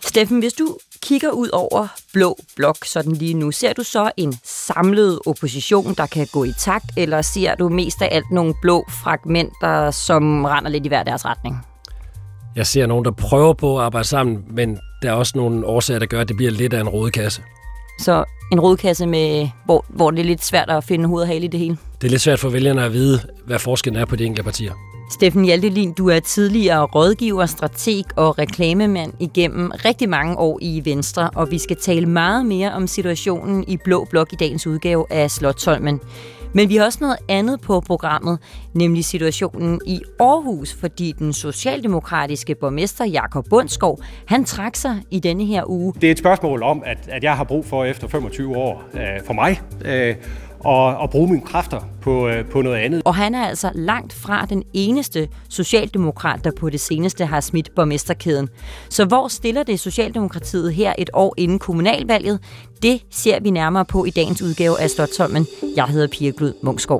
Steffen, hvis du kigger ud over blå blok sådan lige nu, ser du så en samlet opposition, der kan gå i takt, eller ser du mest af alt nogle blå fragmenter, som render lidt i hver deres retning? Jeg ser nogen, der prøver på at arbejde sammen, men der er også nogle årsager, der gør, at det bliver lidt af en rodekasse. Så en rodekasse, med, hvor det er lidt svært at finde hoved og hale i det hele? Det er lidt svært for vælgerne at vide, hvad forskellen er på de enkelte partier. Steffen Hjaltelin, du er tidligere rådgiver, strateg og reklamemand igennem rigtig mange år i Venstre, og vi skal tale meget mere om situationen i Blå Blok i dagens udgave af Slotsholmen. Men vi har også noget andet på programmet, nemlig situationen i Aarhus, fordi den socialdemokratiske borgmester Jakob Bundsgaard, han trak sig i denne her uge. Det er et spørgsmål om, at jeg har brug for efter 25 år for mig og bruge mine kræfter på noget andet. Og han er altså langt fra den eneste socialdemokrat, der på det seneste har smidt borgmesterkæden. Så hvor stiller det Socialdemokratiet her et år inden kommunalvalget? Det ser vi nærmere på i dagens udgave af Slotsholmen. Jeg hedder Pia Glud Munksgaard.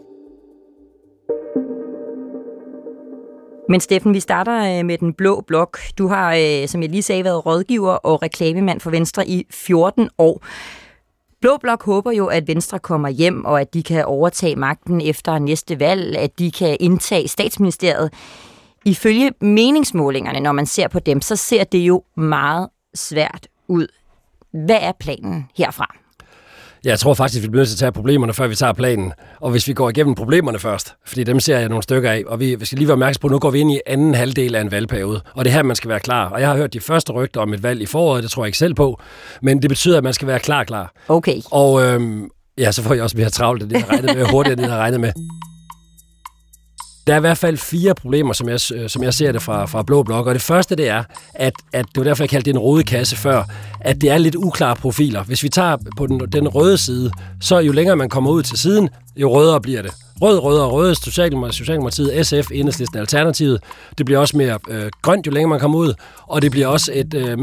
Men Steffen, vi starter med den blå blok. Du har, som jeg lige sagde, været rådgiver og reklamemand for Venstre i 14 år. Blå Blok håber jo, at Venstre kommer hjem, og at de kan overtage magten efter næste valg, at de kan indtage statsministeriet. Ifølge meningsmålingerne, når man ser på dem, så ser det jo meget svært ud. Hvad er planen herfra? Jeg tror faktisk, vi bliver nødt til at tage problemerne, før vi tager planen. Og hvis vi går igennem problemerne først, fordi dem ser jeg nogle stykker af, og vi skal lige være opmærksom på, at nu går vi ind i anden halvdel af en valgperiode, og det er her, man skal være klar. Og jeg har hørt de første rygter om et valg i foråret, det tror jeg ikke selv på, men det betyder, at man skal være klar. Okay. Og så får jeg også mere travlt, det har regnet med, hurtigere, det har regnet med. Der er i hvert fald 4 problemer, som jeg ser det fra Blå Blok. Og det første, det er, at det var derfor, jeg kaldte det en rodekasse før, at det er lidt uklare profiler. Hvis vi tager på den røde side, så jo længere man kommer ud til siden, jo rødere bliver det. Røde, Socialdemokratiet, SF, Enhedslisten, Alternativet. Det bliver også mere grønt, jo længere man kommer ud, og det bliver også et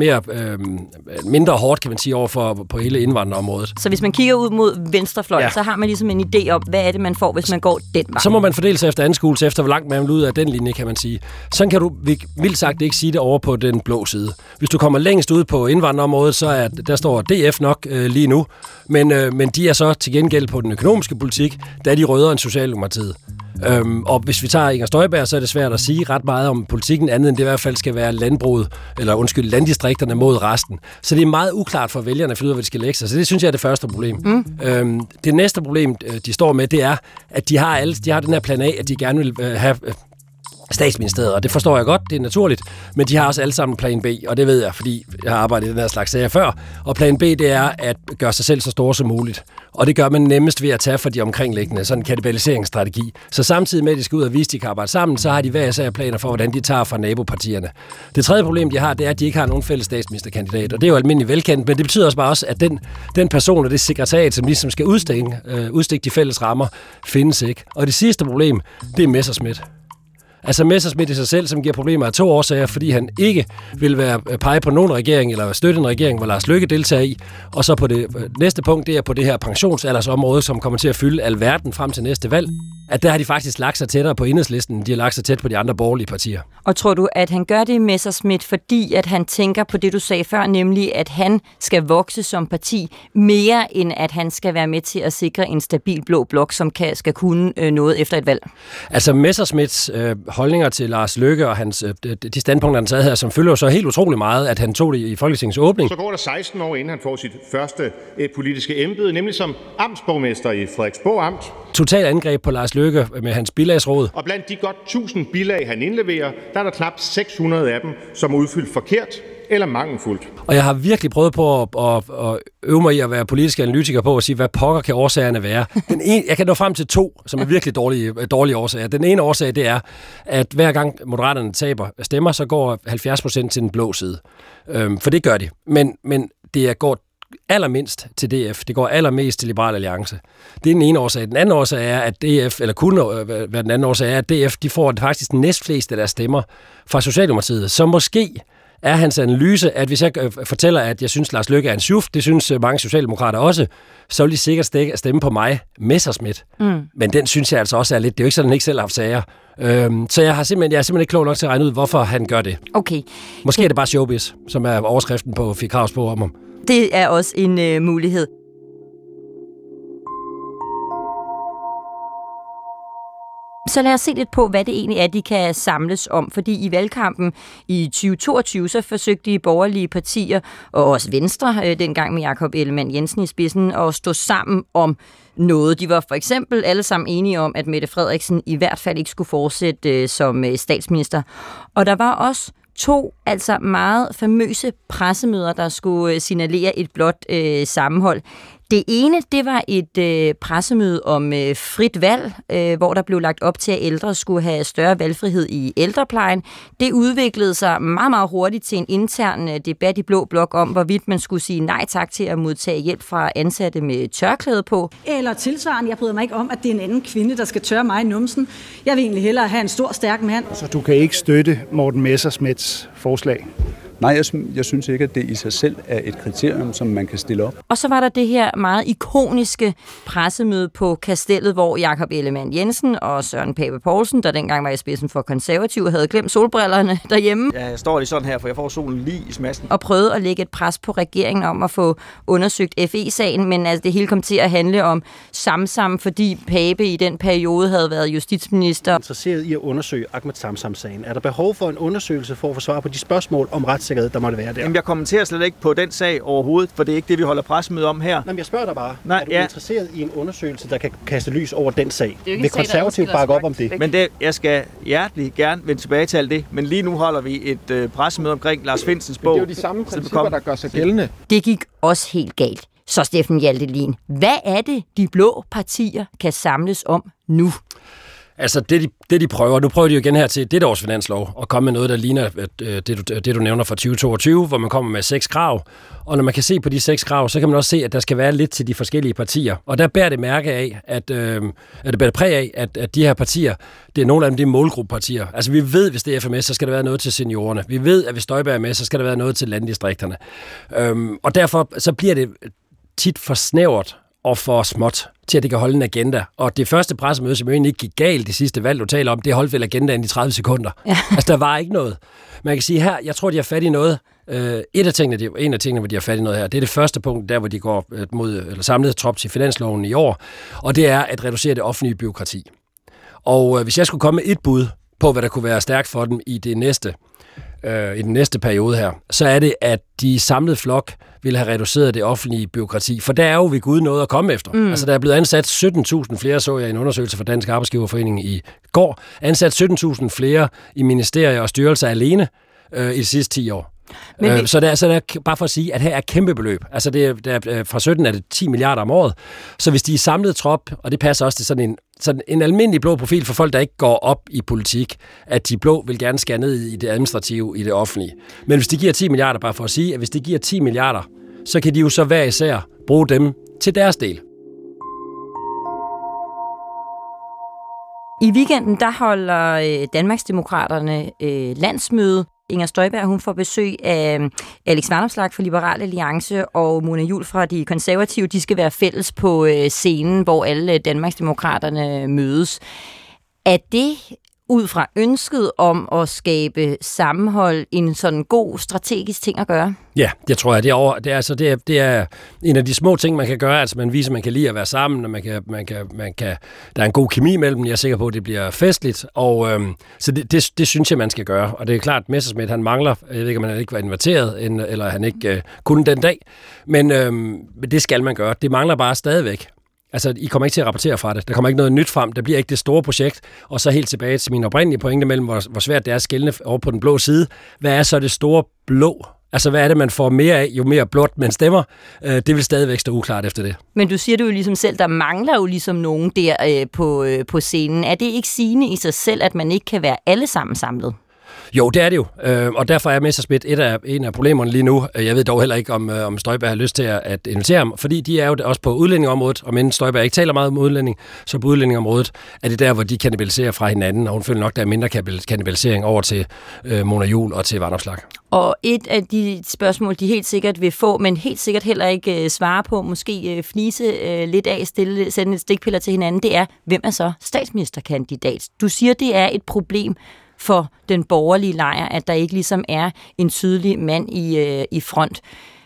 mindre hårdt, kan man sige, overfor på hele indvandrerområdet. Så hvis man kigger ud mod venstrefløjen, så har man ligesom en idé om, hvad er det, man får, hvis man går den vej? Så må man fordele sig efter anskuelse, efter hvor langt man vil ud af den linje, kan man sige. Sådan kan du vildt sagt ikke sige det over på den blå side. Hvis du kommer længst ud på indvandrerområdet, så der står DF nok lige nu, men de er så til gengæld på den økonomiske politik, der er de rødere end Socialdemokratiet. Og hvis vi tager Inger Støjberg, så er det svært at sige ret meget om politikken, andet end det i hvert fald skal være landdistrikterne mod resten. Så det er meget uklart for vælgerne at finde ud af, hvad de skal lægge sig. Så det synes jeg er det første problem. Det næste problem, de står med, det er, at de har den her plan A, at de gerne vil have statsministeriet, og det forstår jeg godt, det er naturligt, men de har også alle sammen plan B, og det ved jeg, fordi jeg har arbejdet i den her slags sager før, og plan B, det er at gøre sig selv så store som muligt, og det gør man nemmest ved at tage for de omkringliggende, sådan en kannibaliseringsstrategi. Så samtidig med, at de skal ud og vise, at de kan arbejde sammen, så har de hver især planer for, hvordan de tager fra nabopartierne. Det tredje problem, de har, det er, at de ikke har nogen fælles statsministerkandidat, og det er jo almindeligt velkendt, men det betyder også bare at den person og det sekretariat, som ligesom skal udstikke de fælles rammer, findes ikke. Og det sidste problem, det er Messerschmidt. Altså Messerschmidt i sig selv, som giver problemer af 2 årsager, fordi han ikke vil pege på nogen regering, eller støtte en regering, hvor Lars Løkke deltager i. Og så på det næste punkt, det er på det her pensionsaldersområde, som kommer til at fylde alverden frem til næste valg, at der har de faktisk lagt sig tættere på Enhedslisten, end de har lagt sig tæt på de andre borgerlige partier. Og tror du, at han gør det, Messerschmidt, fordi at han tænker på det, du sagde før, nemlig at han skal vokse som parti mere, end at han skal være med til at sikre en stabil blå blok, som skal kunne noget efter et valg? Altså Messerschmidts holdninger til Lars Løkke og de standpunkter, han taget her, som følger så helt utrolig meget, at han tog det i Folketingets åbning. Så går der 16 år, inden han får sit første politiske embede, nemlig som amtsborgmester i Frederiksborg Amt. Total angreb på Lars Løkke med hans bilagsråd. Og blandt de godt 1000 bilag, han indleverer, der er der knap 600 af dem, som er udfyldt forkert eller mangelfuldt. Og jeg har virkelig prøvet på at øve mig i at være politisk analytiker på at sige, hvad pokker kan årsagerne være. Jeg kan nå frem til 2, som er virkelig dårlige årsager. Den ene årsag, det er, at hver gang Moderaterne taber stemmer, så går 70% til den blå side. For det gør de. Men det går allermindst til DF. Det går allermest til Liberal Alliance. Det er den ene årsag. Den anden årsag er, at DF, eller kunne være den anden årsag, er, at DF de får faktisk næstflest af deres stemmer fra Socialdemokratiet. Så måske er hans analyse, at hvis jeg fortæller, at jeg synes, Lars Løkke er en sjuf, det synes mange socialdemokrater også, så vil de sikkert stemme på mig, Messerschmidt. Men den synes jeg altså også er lidt, det er jo ikke sådan, han ikke selv har haft sager. Så jeg er simpelthen ikke klog nok til at regne ud, hvorfor han gør det. Okay. Måske er det bare showbiz, som er overskriften på Fie Kraus på om ham. Det er også en mulighed. Så lad os se lidt på, hvad det egentlig er, de kan samles om. Fordi i valgkampen i 2022, så forsøgte de borgerlige partier, og også Venstre, dengang med Jakob Ellemann-Jensen i spidsen, at stå sammen om noget. De var for eksempel alle sammen enige om, at Mette Frederiksen i hvert fald ikke skulle fortsætte som statsminister. Og der var også 2 altså meget famøse pressemøder, der skulle signalere et blot sammenhold. Det ene, det var et pressemøde om frit valg, hvor der blev lagt op til, at ældre skulle have større valgfrihed i ældreplejen. Det udviklede sig meget, meget hurtigt til en intern debat i Blå Blok om, hvorvidt man skulle sige nej tak til at modtage hjælp fra ansatte med tørklæde på. Eller tilsvarende, jeg bryder mig ikke om, at det er en anden kvinde, der skal tørre mig i numsen. Jeg vil egentlig hellere have en stor, stærk mand. Så du kan ikke støtte Morten Messerschmidts forslag? Nej, jeg synes ikke, at det i sig selv er et kriterium, som man kan stille op. Og så var der det her meget ikoniske pressemøde på Kastellet, hvor Jakob Ellemann-Jensen og Søren Pape Poulsen, der dengang var i spidsen for Konservative, havde glemt solbrillerne derhjemme. Ja, jeg står lige sådan her, for jeg får solen lige i smasken. Og prøvede at lægge et pres på regeringen om at få undersøgt FE-sagen, men altså det hele kom til at handle om Samsam, fordi Pape i den periode havde været justitsminister. Interesseret i at undersøge Ahmed Samsam-sagen. Er der behov for en undersøgelse for at få svar på de spørgsmål om retssikkerhed, der måtte være der? Jamen, jeg kommenterer slet ikke på den sag overhovedet, for det er ikke det, vi holder pressemøde om her. Jamen, jeg spørger dig bare. Er du interesseret i en undersøgelse, der kan kaste lys over den sag? Vil Konservative bakke op om det? Men jeg skal hjertelig gerne vende tilbage til alt det. Men lige nu holder vi et pressemøde omkring Lars Findsens bog. Men det er jo de samme principper, der gør sig gældende. Det gik også helt galt. Så Steffen Hjaltelin, hvad er det, de blå partier kan samles om nu? Altså, det de prøver, nu prøver de jo igen her til dette års finanslov, at komme med noget, der ligner det du nævner fra 2022, hvor man kommer med 6 krav. Og når man kan se på de 6 krav, så kan man også se, at der skal være lidt til de forskellige partier. Og der bærer det mærke af, at det bærer præg af, at de her partier, det er nogle af dem, det er målgruppepartier. Altså, vi ved, hvis det er FMS, så skal der være noget til seniorerne. Vi ved, at hvis Støjberg er med, så skal der være noget til landdistrikterne. Og derfor så bliver det tit for snævert og for småt til, at det kan holde en agenda. Og det første pressemøde, som jo egentlig ikke gik galt det sidste valg, du taler om, det holdt vel agendaen i 30 sekunder. Ja. Altså, der var ikke noget. Man kan sige her, jeg tror, de har fat i noget. En af tingene, hvor de har fat i noget her, det er det første punkt, der hvor de går mod samlet trop til finansloven i år, og det er at reducere det offentlige bureaukrati. Og hvis jeg skulle komme med et bud på, hvad der kunne være stærkt for dem i den næste periode her, så er det, at de samlede flok ville have reduceret det offentlige bureaukrati. For der er jo ved Gud noget at komme efter. Altså, der er blevet ansat 17.000 flere, så jeg i en undersøgelse fra Dansk Arbejdsgiverforening i går, ansat 17.000 flere i ministerier og styrelser alene i de sidste 10 år. Så der er bare for at sige, at her er kæmpe beløb. Altså fra 17 er det 10 milliarder om året. Så hvis de er samlet trop, og det passer også til sådan en almindelig blå profil for folk, der ikke går op i politik, at de blå vil gerne skære ned i det administrative, i det offentlige. Men hvis de giver 10 milliarder, bare for at sige, at hvis de giver 10 milliarder, så kan de jo så hver især bruge dem til deres del. I weekenden, der holder Danmarksdemokraterne landsmøde. Inger Støjberg, hun får besøg af Alex Vanopslagh fra Liberal Alliance og Mona Juul fra De Konservative. De skal være fælles på scenen, hvor alle Danmarksdemokraterne mødes. Er det ud fra ønsket om at skabe sammenhold en sådan god strategisk ting at gøre? Ja, det tror jeg. Det er en af de små ting, man kan gøre. Altså man viser, at man kan lide at være sammen, og der er en god kemi mellem. Jeg er sikker på, at det bliver festligt. Og så det synes jeg, man skal gøre. Og det er klart, at Messerschmidt, han mangler. Jeg ved ikke, om han ikke var inviteret, eller han ikke kunne den dag. Men det skal man gøre. Det mangler bare stadigvæk. Altså, I kommer ikke til at rapportere fra det. Der kommer ikke noget nyt frem. Der bliver ikke det store projekt. Og så helt tilbage til min oprindelige pointe mellem, hvor svært det er at skelne over på den blå side. Hvad er så det store blå? Altså, hvad er det, man får mere af, jo mere blåt man stemmer? Det vil stadigvæk stå uklart efter det. Men du siger det jo ligesom selv, der mangler jo ligesom nogen der på scenen. Er det ikke sigende i sig selv, at man ikke kan være alle sammen samlet? Jo, det er det jo, og derfor er Messerschmidt en af problemerne lige nu. Jeg ved dog heller ikke, om Støjberg har lyst til at invitere ham, fordi de er jo også på udlændingområdet, og men Støjberg ikke taler meget om udlænding, så på udlændingområdet er det der, hvor de kannibaliserer fra hinanden, og hun føler nok, der er mindre kannibalisering over til Mona Juul og til Vanopslagh. Og et af de spørgsmål, de helt sikkert vil få, men helt sikkert heller ikke svare på, måske fnise lidt af, sende et stikpiller til hinanden, det er, hvem er så statsministerkandidat? Du siger, det er et problem for den borgerlige lejr, at der ikke ligesom er en tydelig mand i front.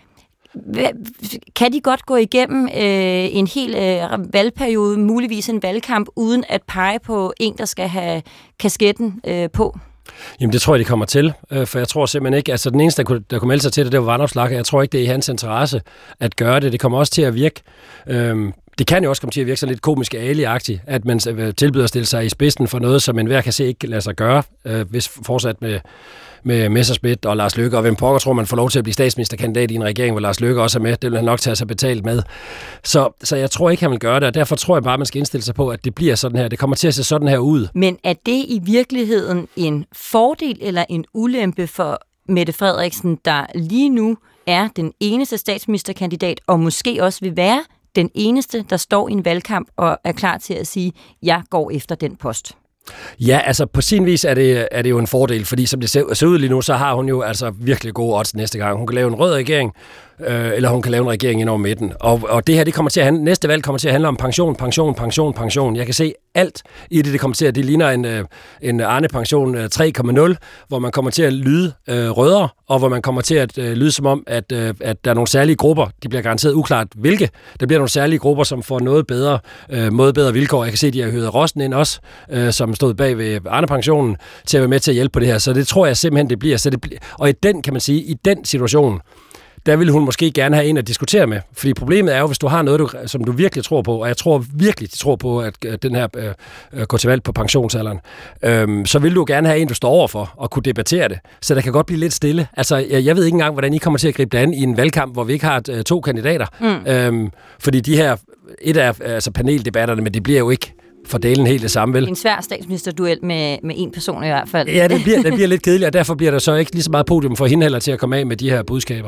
Kan de godt gå igennem en hel valgperiode, muligvis en valgkamp, uden at pege på en, der skal have kasketten på? Jamen, det tror jeg, de kommer til, for jeg tror simpelthen ikke, altså den eneste, der kunne melde sig til det var Vanopslagh. Jeg tror ikke, det er i hans interesse at gøre det. Det kommer også til at virke. Det kan jo også komme til at virke sådan lidt komisk Ali-agtigt, at man tilbyder at stille sig i spidsen for noget, som enhver kan se ikke lade sig gøre, hvis fortsat med Messerschmidt og Lars Løkke, og hvem pokker tror man får lov til at blive statsministerkandidat i en regering, hvor Lars Løkke også er med. Det vil han nok tage sig betalt med. Så jeg tror ikke, han vil gøre det, og derfor tror jeg bare, man skal indstille sig på, at det bliver sådan her. Det kommer til at se sådan her ud. Men er det i virkeligheden en fordel eller en ulempe for Mette Frederiksen, der lige nu er den eneste statsministerkandidat, og måske også vil være den eneste, der står i en valgkamp og er klar til at sige, jeg går efter den post? Ja, altså på sin vis er det jo en fordel, fordi som det ser ud lige nu, så har hun jo altså virkelig gode odds næste gang. Hun kan lave en rød regering, eller hun kan lave en regering ind over midten. Og det her, det kommer til at næste valg kommer til at handle om pension. Jeg kan se alt i det kommer til at, det ligner en Arne-pension 3.0, hvor man kommer til at lyde rødere, og hvor man kommer til at lyde som om, at der er nogle særlige grupper, de bliver garanteret uklart hvilke. Der bliver nogle særlige grupper, som får noget bedre vilkår. Jeg kan se, at de har hørt Rosten ind også, som stod bag ved Arne-pensionen, til at være med til at hjælpe på det her. Så det tror jeg simpelthen, det bliver. Og i den, kan man sige, i den situation, der vil hun måske gerne have en at diskutere med. Fordi problemet er jo, hvis du har noget, som du virkelig tror på, og jeg tror virkelig, de tror på, at den her går til valg på pensionsalderen, så vil du gerne have en, du står overfor, og kunne debattere det. Så der kan godt blive lidt stille. Altså, jeg ved ikke engang, hvordan I kommer til at gribe det an i en valgkamp, hvor vi ikke har 2 kandidater. Fordi de her, et af altså paneldebatterne, men det bliver jo ikke fordelen helt det samme, vel? En svær statsministerduel med en person i hvert fald. Ja, det bliver lidt kedeligt, og derfor bliver der så ikke lige så meget podium for hende heller til at komme af med de her budskaber.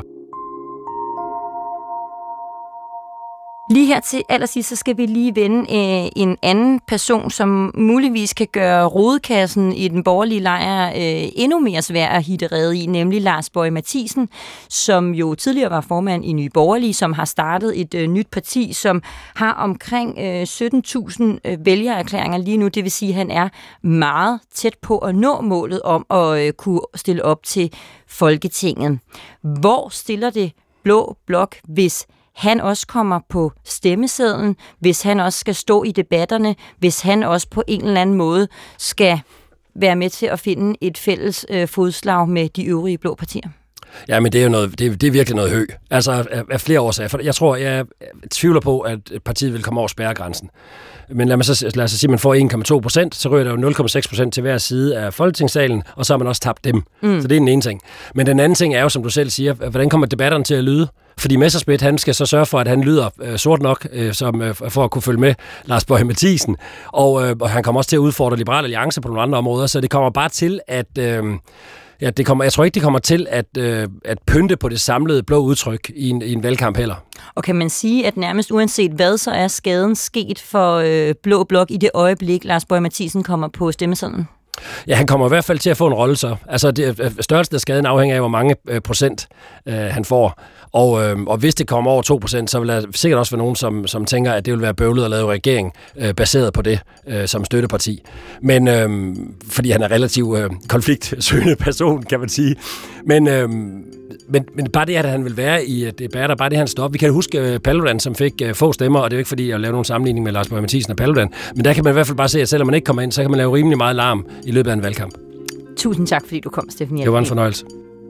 Lige her til allersidst, så skal vi lige vende en anden person, som muligvis kan gøre rodekassen i den borgerlige lejr endnu mere svær at hitte rede i, nemlig Lars Boje Mathiesen, som jo tidligere var formand i Nye Borgerlige, som har startet et nyt parti, som har omkring 17.000 vælgererklæringer lige nu. Det vil sige, at han er meget tæt på at nå målet om at kunne stille op til Folketinget. Hvor stiller det Blå Blok, hvis han også kommer på stemmesedlen, hvis han også skal stå i debatterne, hvis han også på en eller anden måde skal være med til at finde et fælles fodslag med de øvrige blå partier? Ja, men det er jo noget, det er virkelig noget høj. Altså af flere årsager. For jeg tvivler på, at partiet vil komme over spærregrænsen. Men lad os så sige, at man får 1,2%, så ryger der jo 0,6% til hver side af Folketingssalen, og så har man også tabt dem. Så det er den ene ting. Men den anden ting er jo, som du selv siger, hvordan kommer debatterne til at lyde? Fordi Messerschmidt, han skal så sørge for, at han lyder sort nok, for at kunne følge med Lars Boje Mathiesen. Og han kommer også til at udfordre Liberal Alliance på nogle andre områder, så det kommer bare til at... jeg tror ikke, det kommer til at pynte på det samlede blå udtryk i en valgkamp heller. Og kan man sige, at nærmest uanset hvad, så er skaden sket for Blå Blok i det øjeblik, Lars Boje Mathiesen kommer på stemmesedlen? Ja, han kommer i hvert fald til at få en rolle så. Altså, størrelsen af skaden afhænger af, hvor mange procent han får. Og hvis det kommer over 2%, så vil der sikkert også være nogen, som tænker, at det vil være bøvlet at lave regering baseret på det som støtteparti. Men fordi han er relativt konfliktsøgende person, kan man sige. Men bare det, at han vil være i debatter, bare det, han står op. Vi kan huske Paludan, som fik få stemmer, og det er jo ikke fordi, jeg laver nogen sammenligning med Lars Boje Mathiesen og Paludan. Men der kan man i hvert fald bare se, at selvom man ikke kommer ind, så kan man lave rimelig meget larm i løbet af en valgkamp. Tusind tak, fordi du kom, Steffen. Det var en fornøjelse.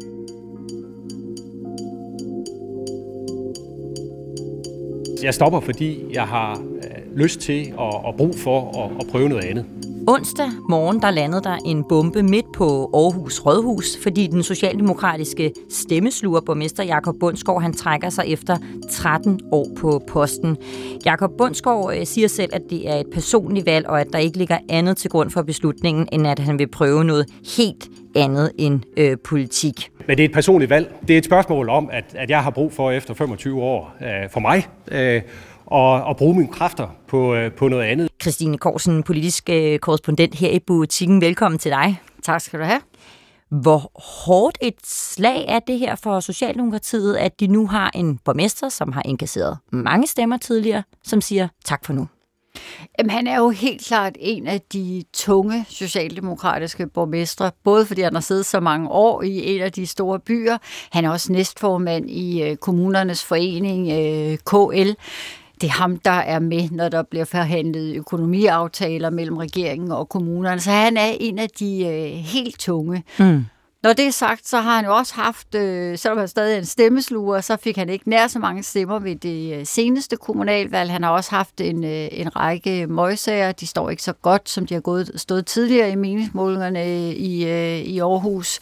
Jeg stopper, fordi jeg har lyst til og brug for at prøve noget andet. Onsdag morgen, der landede der en bombe midt på Aarhus Rådhus, fordi den socialdemokratiske stemmesluger, borgmester Jakob Bundsgaard, han trækker sig efter 13 år på posten. Jakob Bundsgaard siger selv, at det er et personligt valg, og at der ikke ligger andet til grund for beslutningen, end at han vil prøve noget helt andet end politik. Men det er et personligt valg. Det er et spørgsmål om, at jeg har brug for efter 25 år for mig og bruge mine kræfter på noget andet. Christine Korsen, politisk korrespondent her i Butikken. Velkommen til dig. Tak skal du have. Hvor hårdt et slag er det her for Socialdemokratiet, at de nu har en borgmester, som har indkasseret mange stemmer tidligere, som siger tak for nu? Jamen, han er jo helt klart en af de tunge socialdemokratiske borgmestre, både fordi han har siddet så mange år i en af de store byer. Han er også næstformand i kommunernes forening, KL. Det er ham, der er med, når der bliver forhandlet økonomiaftaler mellem regeringen og kommunerne. Så han er en af de helt tunge. Når det er sagt, så har han jo også haft, selvom han stadig er en stemmesluger, så fik han ikke nær så mange stemmer ved det seneste kommunalvalg. Han har også haft en række møgsager. De står ikke så godt, som de har stået tidligere i meningsmålingerne i Aarhus.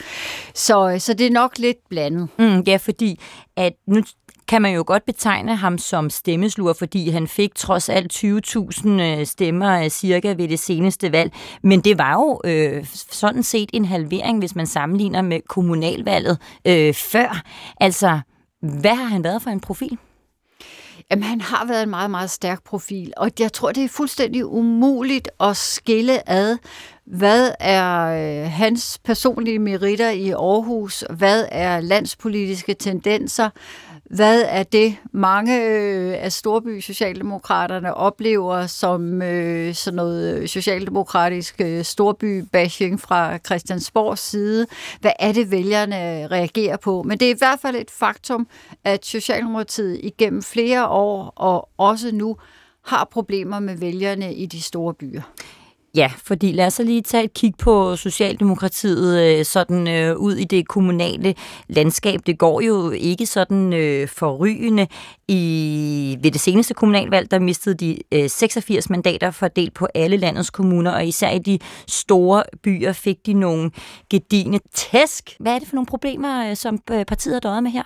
Så det er nok lidt blandet. Ja, fordi at nu kan man jo godt betegne ham som stemmesluger, fordi han fik trods alt 20.000 stemmer cirka ved det seneste valg. Men det var jo sådan set en halvering, hvis man sammenligner med kommunalvalget før. Altså, hvad har han været for en profil? Jamen, han har været en meget, meget stærk profil, og jeg tror, det er fuldstændig umuligt at skille ad, hvad er hans personlige meritter i Aarhus, hvad er landspolitiske tendenser, hvad er det, mange af storby socialdemokraterne oplever som sådan noget socialdemokratisk storby-bashing fra Christiansborgs side? Hvad er det, vælgerne reagerer på? Men det er i hvert fald et faktum, at Socialdemokratiet igennem flere år og også nu har problemer med vælgerne i de store byer. Ja, fordi lad os så lige tage et kig på Socialdemokratiet sådan ud i det kommunale landskab. Det går jo ikke sådan forrygende. Ved det seneste kommunalvalg, der mistede de 86 mandater fordelt på alle landets kommuner, og især i de store byer fik de nogle gedigne tæsk. Hvad er det for nogle problemer, som partiet har døjet med her?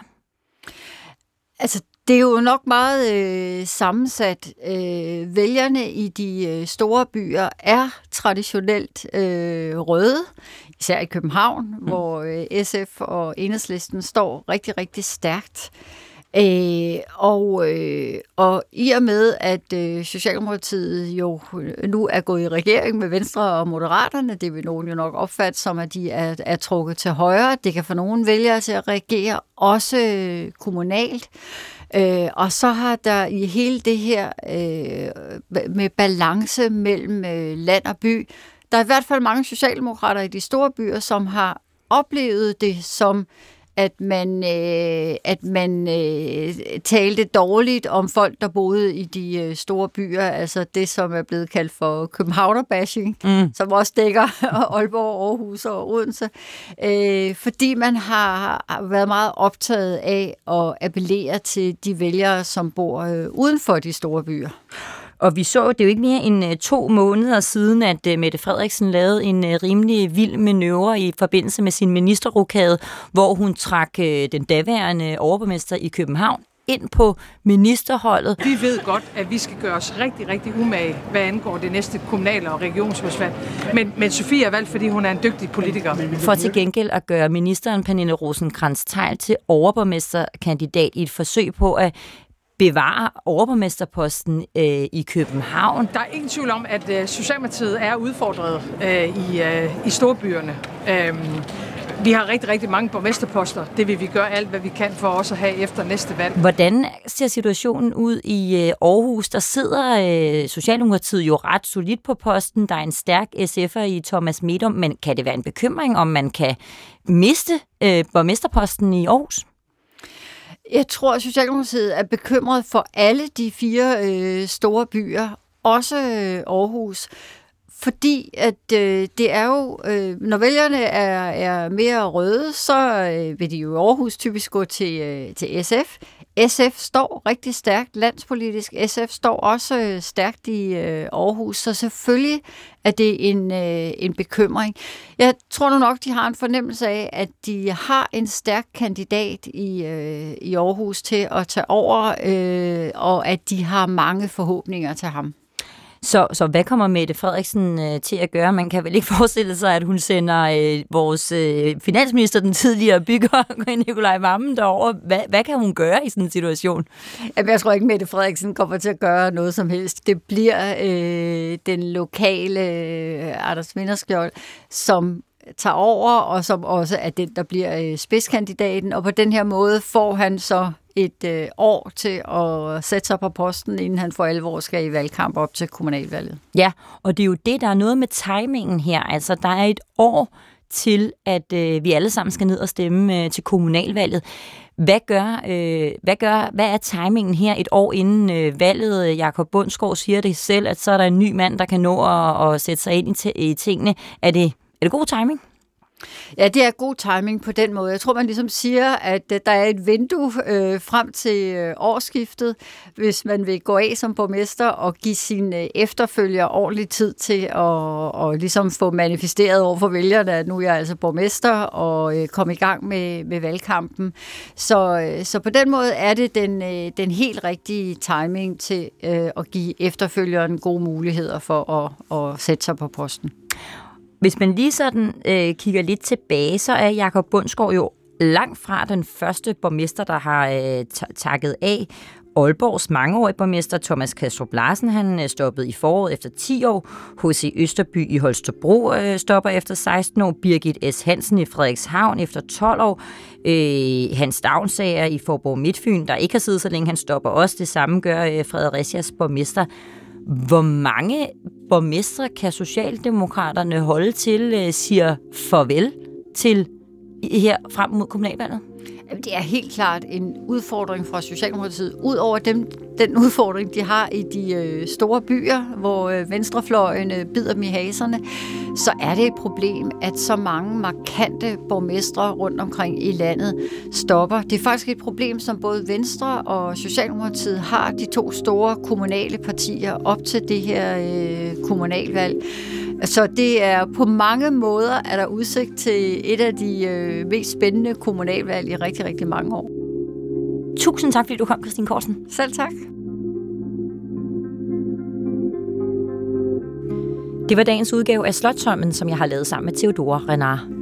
Altså, det er jo nok meget sammensat. Vælgerne i de store byer er traditionelt røde, især i København, hvor SF og Enhedslisten står rigtig, rigtig stærkt. Og i og med, at Socialdemokratiet jo nu er gået i regering med Venstre og Moderaterne, det vil nogen jo nok opfatte som, at de er trukket til højre. Det kan få nogle vælgere til at regere, også kommunalt. Og så har der i hele det her med balance mellem land og by, der er i hvert fald mange socialdemokrater i de store byer, som har oplevet det som, at man talte dårligt om folk, der boede i de store byer, altså det, som er blevet kaldt for københavner-bashing, som også dækker Aalborg, Aarhus og Odense, fordi man har været meget optaget af at appellere til de vælgere, som bor uden for de store byer. Og vi så, det er jo ikke mere end 2 måneder siden, at Mette Frederiksen lavede en rimelig vild manøvre i forbindelse med sin ministerrokade, hvor hun trak den daværende overborgmester i København ind på ministerholdet. Vi ved godt, at vi skal gøre os rigtig, rigtig umage, hvad angår det næste kommunale og regionsrådsvalg. Men Sofie er valgt, fordi hun er en dygtig politiker. For til gengæld at gøre ministeren Pernille Rosenkrantz-Theil til overborgmesterkandidat i et forsøg på at bevare overborgmesterposten i København. Der er ingen tvivl om, at Socialdemokratiet er udfordret i storbyerne. Vi har rigtig, rigtig mange borgmesterposter. Det vil vi gøre alt, hvad vi kan for også at have efter næste valg. Hvordan ser situationen ud i Aarhus? Der sidder Socialdemokratiet jo ret solidt på posten. Der er en stærk SF'er i Thomas Medom, men kan det være en bekymring, om man kan miste borgmesterposten i Aarhus? Jeg tror, at Socialdemokratiet er bekymret for alle de 4 store byer, også Aarhus, fordi at det er jo, når vælgerne er mere røde, så vil de jo i Aarhus typisk gå til SF. SF står rigtig stærkt landspolitisk. SF står også stærkt i Aarhus, så selvfølgelig er det en bekymring. Jeg tror nu nok, de har en fornemmelse af, at de har en stærk kandidat i Aarhus til at tage over, og at de har mange forhåbninger til ham. Så hvad kommer Mette Frederiksen til at gøre? Man kan vel ikke forestille sig, at hun sender vores finansminister, den tidligere bygger, Nikolaj Wammen, derover. Hvad kan hun gøre i sådan en situation? Jeg tror ikke, Mette Frederiksen kommer til at gøre noget som helst. Det bliver den lokale Anders Vinderskjold, som tager over, og som også er den, der bliver spidskandidaten. Og på den her måde får han så et år til at sætte sig på posten, inden han for alvor skal i valgkamp op til kommunalvalget. Ja, og det er jo det, der er noget med timingen her. Altså, der er et år til, at vi alle sammen skal ned og stemme til kommunalvalget. Hvad er timingen her et år inden valget? Jakob Bundsgaard siger det selv, at så er der en ny mand, der kan nå at sætte sig ind i tingene. Er det god timing? Ja, det er god timing på den måde. Jeg tror, man ligesom siger, at der er et vindue frem til årsskiftet, hvis man vil gå af som borgmester og give sine efterfølgere ordentlig tid til at ligesom få manifesteret over for vælgerne, at nu er jeg altså borgmester og komme i gang med valgkampen. Så på den måde er det den helt rigtige timing til at give efterfølgeren gode muligheder for at sætte sig på posten. Hvis man lige sådan kigger lidt tilbage, så er Jakob Bundsgaard jo langt fra den første borgmester, der har takket af. Aalborgs mangeårige borgmester Thomas Kastrup Larsen, han stoppede i foråret efter 10 år. H.C. Østerby i Holstebro stopper efter 16 år. Birgit S. Hansen i Frederikshavn efter 12 år. Hans Davnsager i Faaborg Midtfyn, der ikke har siddet så længe, han stopper også. Det samme gør Fredericias borgmester. Hvor mange borgmestre kan Socialdemokraterne holde til, siger farvel til her frem mod kommunalvalget? Det er helt klart en udfordring fra Socialdemokratiet. Udover den udfordring, de har i de store byer, hvor venstrefløjen bider dem i haserne, så er det et problem, at så mange markante borgmestre rundt omkring i landet stopper. Det er faktisk et problem, som både Venstre og Socialdemokratiet har, de to store kommunale partier, op til det her kommunalvalg. Så det er på mange måder, er der udsigt til et af de mest spændende kommunalvalg i rigtig, rigtig mange år. Tusind tak, fordi du kom, Christine Cortzen. Selv tak. Det var dagens udgave af Slotsholmen, som jeg har lavet sammen med Theodora Renard.